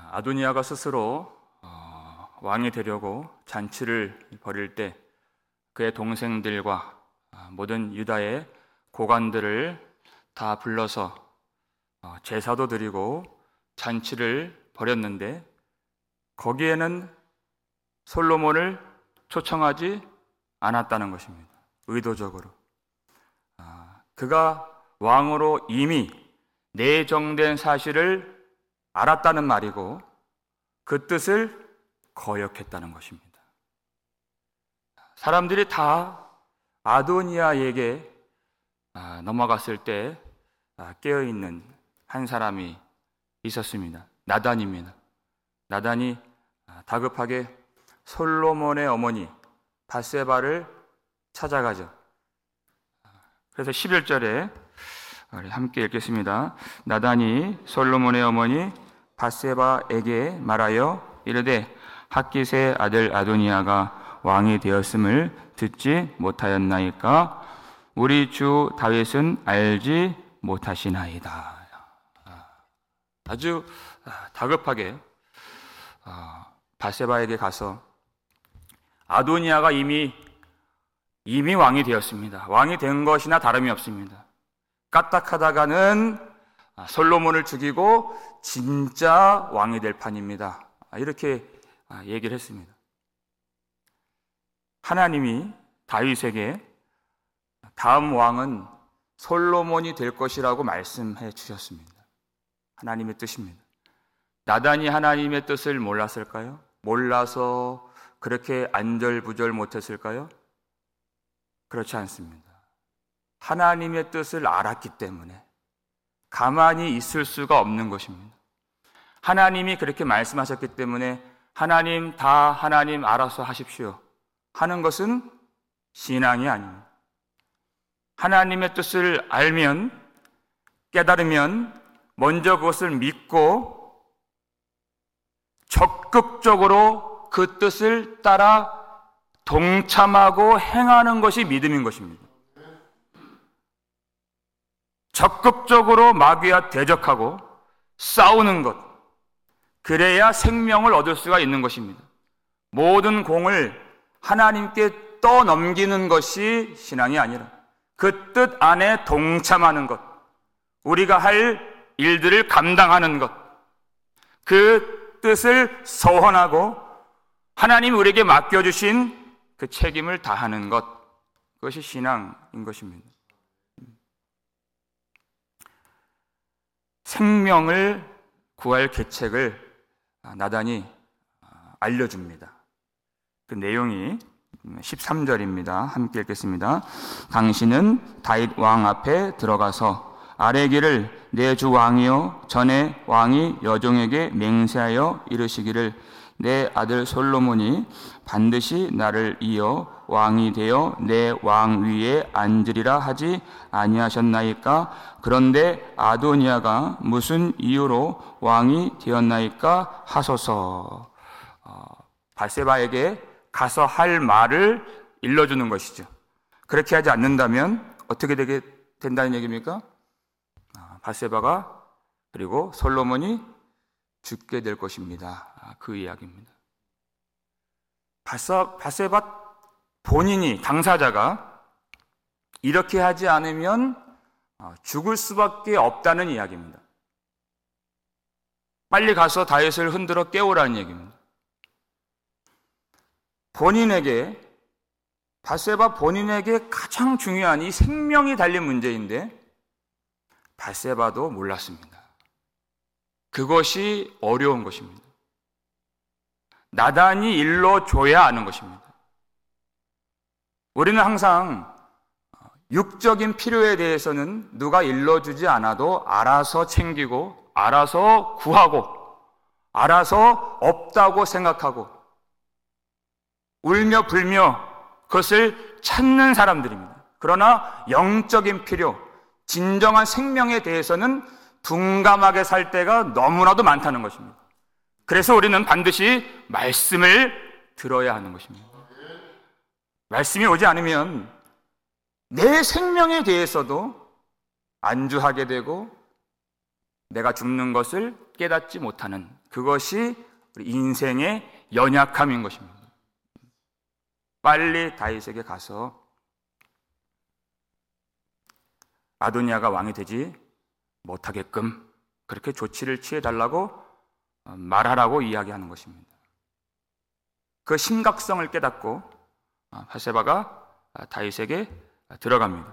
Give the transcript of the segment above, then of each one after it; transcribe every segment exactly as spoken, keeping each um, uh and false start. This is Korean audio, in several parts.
아도니아가 스스로 왕이 되려고 잔치를 벌일 때 그의 동생들과 모든 유다의 고관들을 다 불러서 제사도 드리고 잔치를 벌였는데 거기에는 솔로몬을 초청하지 않았다는 것입니다. 의도적으로. 그가 왕으로 이미 내정된 사실을 알았다는 말이고 그 뜻을 거역했다는 것입니다. 사람들이 다 아도니아에게 넘어갔을 때 깨어있는 한 사람이 있었습니다. 나단입니다. 나단이 다급하게 솔로몬의 어머니 밧세바를 찾아가죠. 그래서 십일 절에 함께 읽겠습니다. 나단이 솔로몬의 어머니 밧세바에게 말하여 이르되 핫깃의 아들 아도니아가 왕이 되었음을 듣지 못하였나이까? 우리 주 다윗은 알지 못하시나이다. 아주 다급하게 밧세바에게 가서 아도니아가 이미 이미 왕이 되었습니다. 왕이 된 것이나 다름이 없습니다. 까딱하다가는 솔로몬을 죽이고 진짜 왕이 될 판입니다. 이렇게 얘기를 했습니다. 하나님이 다윗에게 다음 왕은 솔로몬이 될 것이라고 말씀해 주셨습니다. 하나님의 뜻입니다. 나단이 하나님의 뜻을 몰랐을까요? 몰라서 그렇게 안절부절 못했을까요? 그렇지 않습니다. 하나님의 뜻을 알았기 때문에 가만히 있을 수가 없는 것입니다. 하나님이 그렇게 말씀하셨기 때문에 하나님 다 하나님 알아서 하십시오 하는 것은 신앙이 아닙니다. 하나님의 뜻을 알면, 깨달으면 먼저 그것을 믿고 적극적으로 그 뜻을 따라 동참하고 행하는 것이 믿음인 것입니다. 적극적으로 마귀와 대적하고 싸우는 것, 그래야 생명을 얻을 수가 있는 것입니다. 모든 공을 하나님께 떠넘기는 것이 신앙이 아니라 그 뜻 안에 동참하는 것, 우리가 할 일들을 감당하는 것, 그 뜻을 서원하고 하나님이 우리에게 맡겨주신 그 책임을 다하는 것, 그것이 신앙인 것입니다. 생명을 구할 계책을 나단이 알려줍니다. 그 내용이 십삼 절입니다. 함께 읽겠습니다. 당신은 다윗 왕 앞에 들어가서 아뢰기를 내 주 왕이요 전에 왕이 여종에게 맹세하여 이르시기를 내 아들 솔로몬이 반드시 나를 이어 왕이 되어 내 왕 위에 앉으리라 하지 아니하셨나이까? 그런데 아도니아가 무슨 이유로 왕이 되었나이까 하소서. 어, 밧세바에게 가서 할 말을 일러주는 것이죠. 그렇게 하지 않는다면 어떻게 되게 된다는 얘기입니까? 밧세바가 그리고 솔로몬이 죽게 될 것입니다. 그 이야기입니다. 밧세바 본인이, 당사자가 이렇게 하지 않으면 죽을 수밖에 없다는 이야기입니다. 빨리 가서 다윗을 흔들어 깨우라는 얘기입니다. 본인에게, 밧세바 본인에게 가장 중요한 이 생명이 달린 문제인데 밧세바도 몰랐습니다. 그것이 어려운 것입니다. 나단이 일러줘야 아는 것입니다. 우리는 항상 육적인 필요에 대해서는 누가 일러주지 않아도 알아서 챙기고 알아서 구하고 알아서 없다고 생각하고 울며 불며 그것을 찾는 사람들입니다. 그러나 영적인 필요, 진정한 생명에 대해서는 둔감하게 살 때가 너무나도 많다는 것입니다. 그래서 우리는 반드시 말씀을 들어야 하는 것입니다. 말씀이 오지 않으면 내 생명에 대해서도 안주하게 되고 내가 죽는 것을 깨닫지 못하는 그것이 우리 인생의 연약함인 것입니다. 빨리 다윗에게 가서 아도니아가 왕이 되지 못하게끔 그렇게 조치를 취해달라고 말하라고 이야기하는 것입니다. 그 심각성을 깨닫고 바세바가 다윗에게 들어갑니다.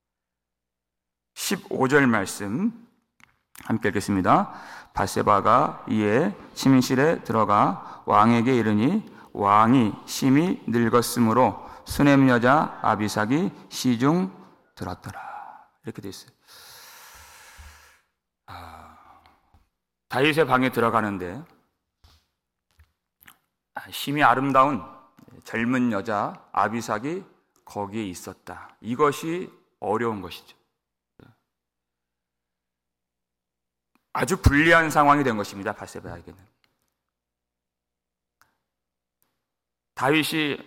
십오 절 말씀 함께 읽겠습니다. 바세바가 이에 침실에 들어가 왕에게 이르니 왕이 심히 늙었으므로 수넴 여자 아비삭이 시중 들었더라. 이렇게 되어 있어요. 아, 다윗의 방에 들어가는데 심히 아름다운 젊은 여자 아비삭이 거기에 있었다. 이것이 어려운 것이죠. 아주 불리한 상황이 된 것입니다. 바세바에게는. 다윗이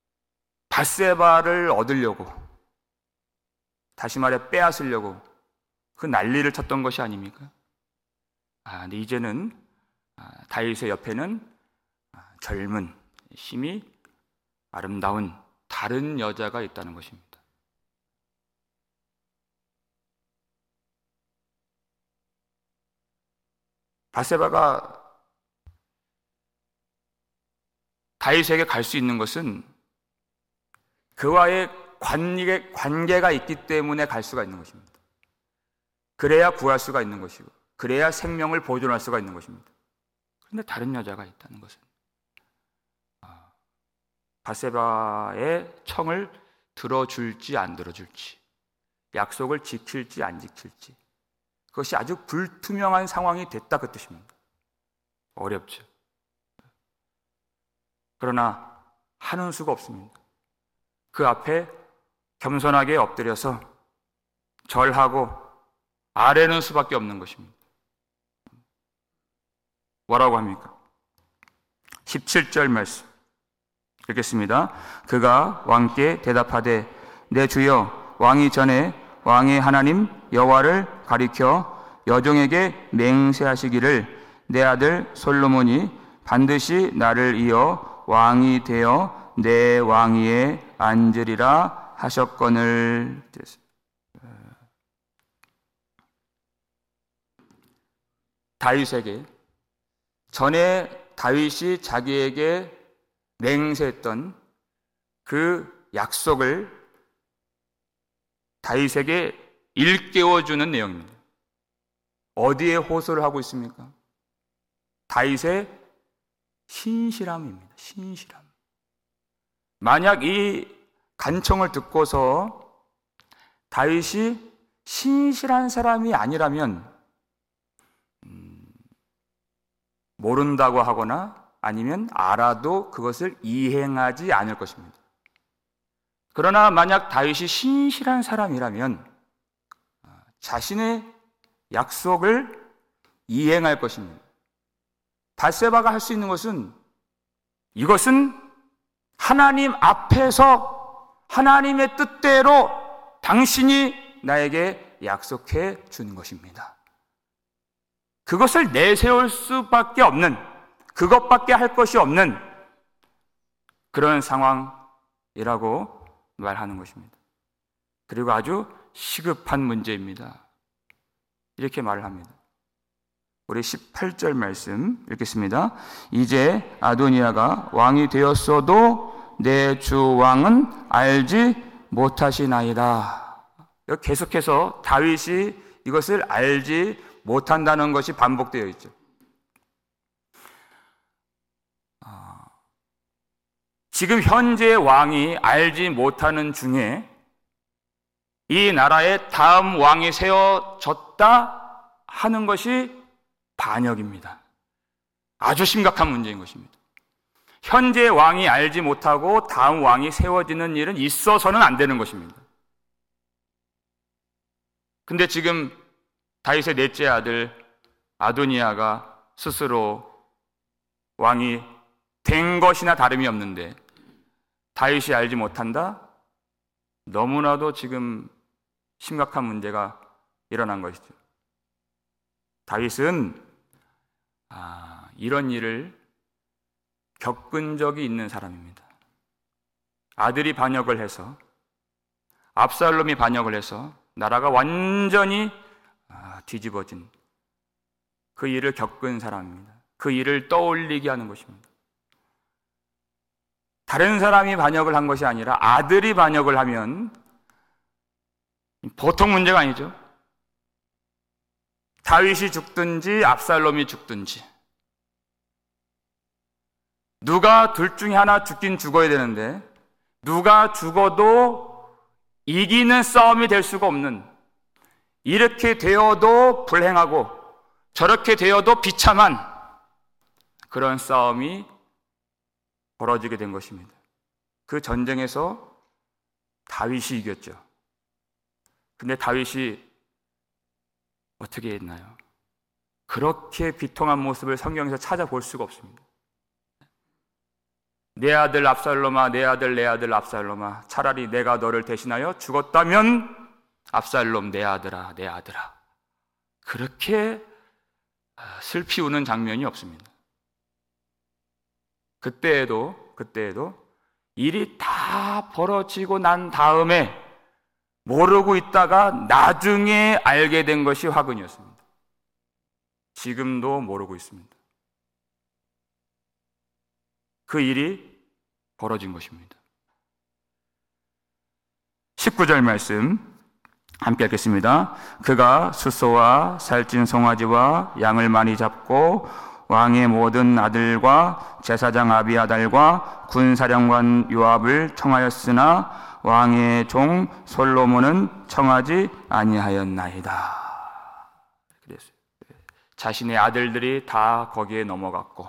바세바를 얻으려고, 다시 말해 빼앗으려고 그 난리를 쳤던 것이 아닙니까? 아, 근데 이제는 다윗의 옆에는 젊은, 심히 아름다운 다른 여자가 있다는 것입니다. 바세바가 다윗에게 갈 수 있는 것은 그와의 관계, 관계가 있기 때문에 갈 수가 있는 것입니다. 그래야 구할 수가 있는 것이고, 그래야 생명을 보존할 수가 있는 것입니다. 그런데 다른 여자가 있다는 것은 바세바의 청을 들어줄지 안 들어줄지, 약속을 지킬지 안 지킬지, 그것이 아주 불투명한 상황이 됐다 그 뜻입니다. 어렵죠. 그러나 하는 수가 없습니다. 그 앞에 겸손하게 엎드려서 절하고 아뢰는 수밖에 없는 것입니다. 뭐라고 합니까? 십칠 절 말씀 읽겠습니다. 그가 왕께 대답하되 내 주여, 왕이 전에 왕의 하나님 여호와를 가리켜 여종에게 맹세하시기를 내 아들 솔로몬이 반드시 나를 이어 왕이 되어 내 왕위에 앉으리라 하셨거늘. 다윗에게 전에 다윗이 자기에게 맹세했던 그 약속을 다윗에게 일깨워주는 내용입니다. 어디에 호소를 하고 있습니까? 다윗의 신실함입니다. 신실함. 만약 이 간청을 듣고서 다윗이 신실한 사람이 아니라면 음, 모른다고 하거나 아니면 알아도 그것을 이행하지 않을 것입니다. 그러나 만약 다윗이 신실한 사람이라면 자신의 약속을 이행할 것입니다. 바세바가 할 수 있는 것은, 이것은 하나님 앞에서 하나님의 뜻대로 당신이 나에게 약속해 주는 것입니다. 그것을 내세울 수밖에 없는, 그것밖에 할 것이 없는 그런 상황이라고 말하는 것입니다. 그리고 아주 시급한 문제입니다. 이렇게 말을 합니다. 우리 십팔 절 말씀 읽겠습니다. 이제 아도니아가 왕이 되었어도 내 주 왕은 알지 못하시나이다. 계속해서 다윗이 이것을 알지 못한다는 것이 반복되어 있죠. 지금 현재 왕이 알지 못하는 중에 이 나라의 다음 왕이 세워졌다 하는 것이 반역입니다. 아주 심각한 문제인 것입니다. 현재 왕이 알지 못하고 다음 왕이 세워지는 일은 있어서는 안 되는 것입니다. 근데 지금 다윗의 넷째 아들 아도니아가 스스로 왕이 된 것이나 다름이 없는데 다윗이 알지 못한다? 너무나도 지금 심각한 문제가 일어난 것이죠. 다윗은 아, 이런 일을 겪은 적이 있는 사람입니다. 아들이 반역을 해서, 압살롬이 반역을 해서 나라가 완전히 뒤집어진 그 일을 겪은 사람입니다. 그 일을 떠올리게 하는 것입니다. 다른 사람이 반역을 한 것이 아니라 아들이 반역을 하면 보통 문제가 아니죠. 다윗이 죽든지 압살롬이 죽든지, 누가 둘 중에 하나 죽긴 죽어야 되는데 누가 죽어도 이기는 싸움이 될 수가 없는, 이렇게 되어도 불행하고 저렇게 되어도 비참한 그런 싸움이 벌어지게 된 것입니다. 그 전쟁에서 다윗이 이겼죠. 근데 다윗이 어떻게 했나요? 그렇게 비통한 모습을 성경에서 찾아볼 수가 없습니다. 내 아들 압살롬아, 내 아들 내 아들 압살롬아, 차라리 내가 너를 대신하여 죽었다면 압살롬 내 아들아 내 아들아, 그렇게 슬피 우는 장면이 없습니다. 그때에도 그때에도 일이 다 벌어지고 난 다음에 모르고 있다가 나중에 알게 된 것이 화근이었습니다. 지금도 모르고 있습니다. 그 일이 벌어진 것입니다. 십구 절 말씀 함께 읽겠습니다. 그가 숫소와 살찐 송아지와 양을 많이 잡고 왕의 모든 아들과 제사장 아비아달과 군사령관 요압을 청하였으나 왕의 종 솔로몬은 청하지 아니하였나이다. 그랬어요. 자신의 아들들이 다 거기에 넘어갔고,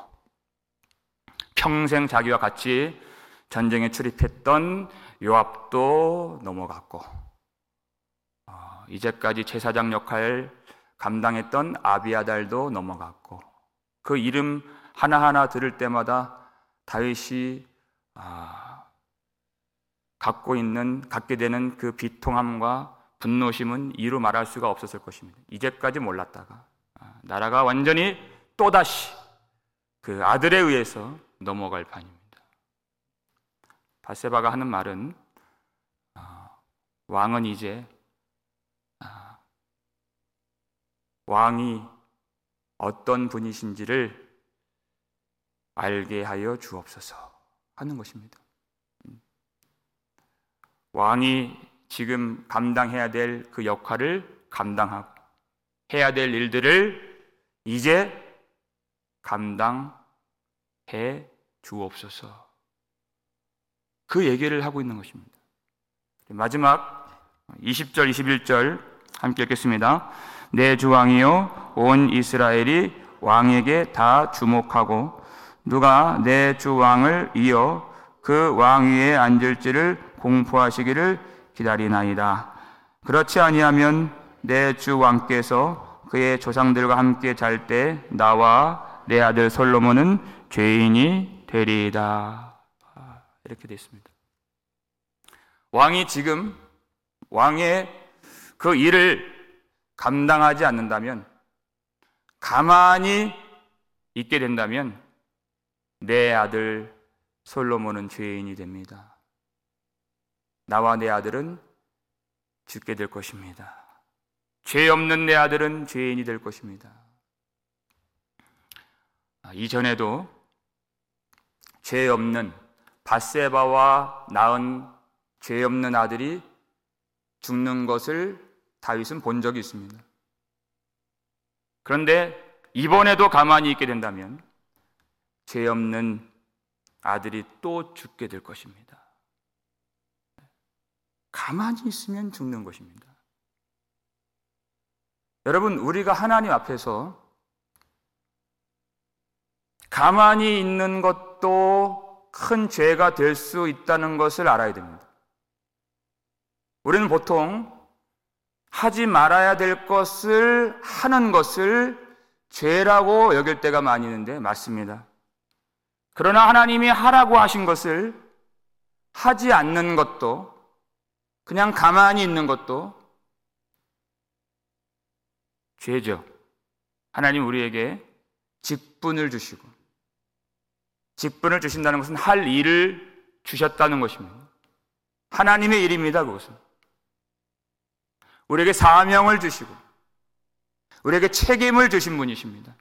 평생 자기와 같이 전쟁에 출입했던 요압도 넘어갔고, 어, 이제까지 제사장 역할 감당했던 아비아달도 넘어갔고, 그 이름 하나하나 들을 때마다 다윗이 아, 갖고 있는, 갖게 되는 그 비통함과 분노심은 이루 말할 수가 없었을 것입니다. 이제까지 몰랐다가 아, 나라가 완전히 또다시 그 아들에 의해서 넘어갈 판입니다. 밧세바가 하는 말은 어, 왕은 이제 어, 왕이 어떤 분이신지를 알게 하여 주옵소서 하는 것입니다. 왕이 지금 감당해야 될 그 역할을 감당하고 해야 될 일들을 이제 감당해 주옵소서, 그 얘기를 하고 있는 것입니다. 마지막 이십 절 이십일 절 함께 읽겠습니다. 내 주 왕이요 온 이스라엘이 왕에게 다 주목하고 누가 내 주 왕을 이어 그 왕 위에 앉을지를 공포하시기를 기다리나이다. 그렇지 아니하면 내 주 왕께서 그의 조상들과 함께 잘 때 나와 내 아들 솔로몬은 죄인이 되리이다. 이렇게 되어 있습니다. 왕이 지금 왕의 그 일을 감당하지 않는다면, 가만히 있게 된다면 내 아들 솔로몬은 죄인이 됩니다. 나와 내 아들은 죽게 될 것입니다. 죄 없는 내 아들은 죄인이 될 것입니다. 이전에도 죄 없는 밧세바와 낳은 죄 없는 아들이 죽는 것을 다윗은 본 적이 있습니다. 그런데 이번에도 가만히 있게 된다면 죄 없는 아들이 또 죽게 될 것입니다. 가만히 있으면 죽는 것입니다. 여러분, 우리가 하나님 앞에서 가만히 있는 것도 큰 죄가 될 수 있다는 것을 알아야 됩니다. 우리는 보통 하지 말아야 될 것을 하는 것을 죄라고 여길 때가 많이 있는데 맞습니다. 그러나 하나님이 하라고 하신 것을 하지 않는 것도, 그냥 가만히 있는 것도 죄죠. 하나님 우리에게 직분을 주시고, 직분을 주신다는 것은 할 일을 주셨다는 것입니다. 하나님의 일입니다. 그것은 우리에게 사명을 주시고 우리에게 책임을 주신 분이십니다.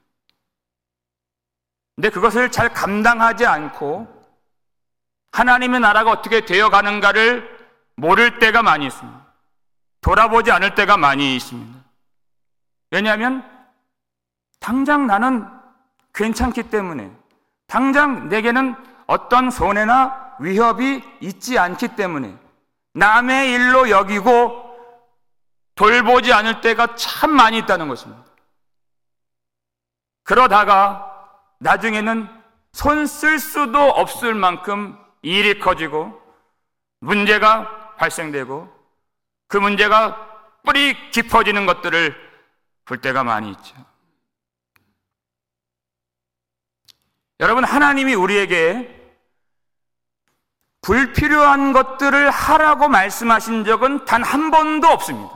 근데 그것을 잘 감당하지 않고 하나님의 나라가 어떻게 되어가는가를 모를 때가 많이 있습니다. 돌아보지 않을 때가 많이 있습니다. 왜냐하면 당장 나는 괜찮기 때문에, 당장 내게는 어떤 손해나 위협이 있지 않기 때문에 남의 일로 여기고 돌보지 않을 때가 참 많이 있다는 것입니다. 그러다가 나중에는 손 쓸 수도 없을 만큼 일이 커지고 문제가 발생되고 그 문제가 뿌리 깊어지는 것들을 볼 때가 많이 있죠. 여러분, 하나님이 우리에게 불필요한 것들을 하라고 말씀하신 적은 단 한 번도 없습니다.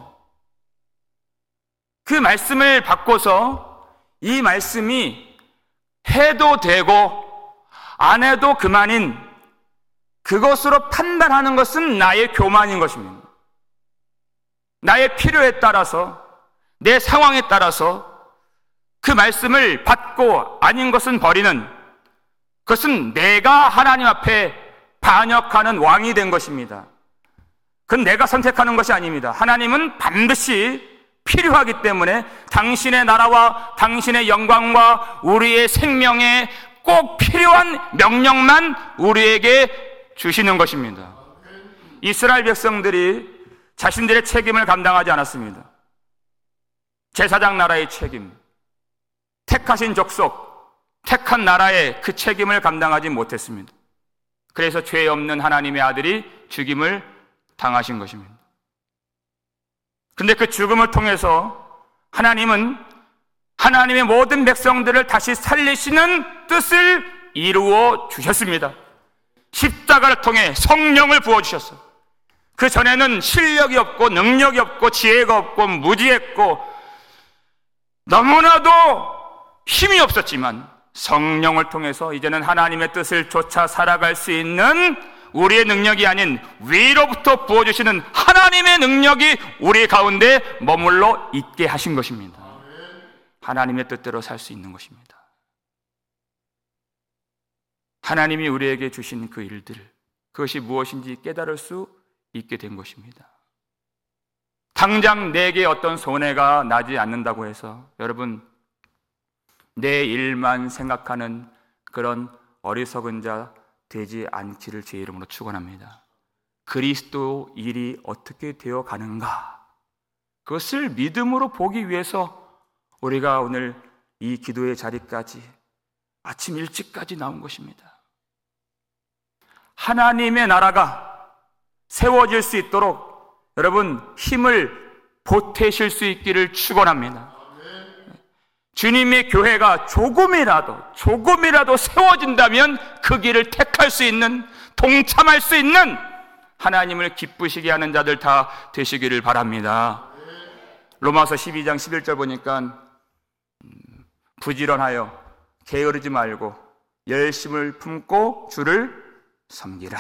그 말씀을 바꿔서 이 말씀이 해도 되고 안 해도 그만인 그것으로 판단하는 것은 나의 교만인 것입니다. 나의 필요에 따라서, 내 상황에 따라서 그 말씀을 받고 아닌 것은 버리는, 그것은 내가 하나님 앞에 반역하는 왕이 된 것입니다. 그건 내가 선택하는 것이 아닙니다. 하나님은 반드시 필요하기 때문에 당신의 나라와 당신의 영광과 우리의 생명에 꼭 필요한 명령만 우리에게 주시는 것입니다. 이스라엘 백성들이 자신들의 책임을 감당하지 않았습니다. 제사장 나라의 책임, 택하신 족속, 택한 나라의 그 책임을 감당하지 못했습니다. 그래서 죄 없는 하나님의 아들이 죽임을 당하신 것입니다. 근데 그 죽음을 통해서 하나님은 하나님의 모든 백성들을 다시 살리시는 뜻을 이루어 주셨습니다. 십자가를 통해 성령을 부어주셨어요. 그 전에는 실력이 없고 능력이 없고 지혜가 없고 무지했고 너무나도 힘이 없었지만 성령을 통해서 이제는 하나님의 뜻을 쫓아 살아갈 수 있는 우리의 능력이 아닌 위로부터 부어주시는 하나님의 능력이 우리 가운데 머물러 있게 하신 것입니다. 하나님의 뜻대로 살 수 있는 것입니다. 하나님이 우리에게 주신 그 일들, 그것이 무엇인지 깨달을 수 있게 된 것입니다. 당장 내게 어떤 손해가 나지 않는다고 해서 여러분, 내 일만 생각하는 그런 어리석은 자 되지 않기를 제 이름으로 축원합니다. 그리스도 일이 어떻게 되어 가는가, 그것을 믿음으로 보기 위해서 우리가 오늘 이 기도의 자리까지 아침 일찍까지 나온 것입니다. 하나님의 나라가 세워질 수 있도록 여러분 힘을 보태실 수 있기를 축원합니다. 주님의 교회가 조금이라도 조금이라도 세워진다면 그 길을 택할 수 있는, 동참할 수 있는 하나님을 기쁘시게 하는 자들 다 되시기를 바랍니다. 로마서 십이 장 십일 절 보니까 부지런하여 게으르지 말고 열심을 품고 주를 섬기라.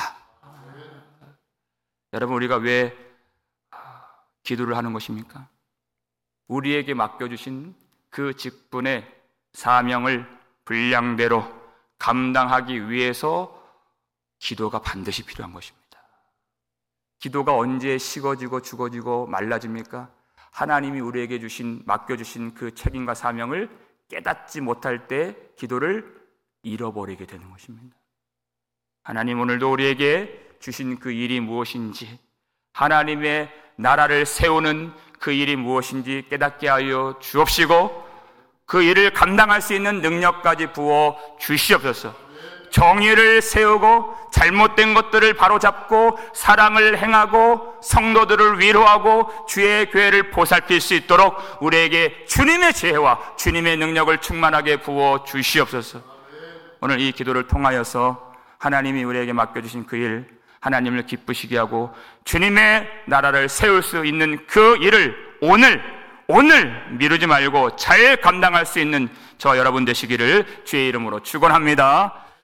여러분, 우리가 왜 기도를 하는 것입니까? 우리에게 맡겨주신 그 직분의 사명을 분량대로 감당하기 위해서 기도가 반드시 필요한 것입니다. 기도가 언제 식어지고 죽어지고 말라집니까? 하나님이 우리에게 주신, 맡겨주신 그 책임과 사명을 깨닫지 못할 때 기도를 잃어버리게 되는 것입니다. 하나님, 오늘도 우리에게 주신 그 일이 무엇인지, 하나님의 나라를 세우는 그 일이 무엇인지 깨닫게 하여 주옵시고 그 일을 감당할 수 있는 능력까지 부어 주시옵소서. 정의를 세우고 잘못된 것들을 바로잡고 사랑을 행하고 성도들을 위로하고 주의 교회를 보살필 수 있도록 우리에게 주님의 지혜와 주님의 능력을 충만하게 부어 주시옵소서. 오늘 이 기도를 통하여서 하나님이 우리에게 맡겨주신 그 일, 하나님을 기쁘시게 하고 주님의 나라를 세울 수 있는 그 일을 오늘 오늘 미루지 말고 잘 감당할 수 있는 저 여러분 되시기를 주의 이름으로 축원합니다.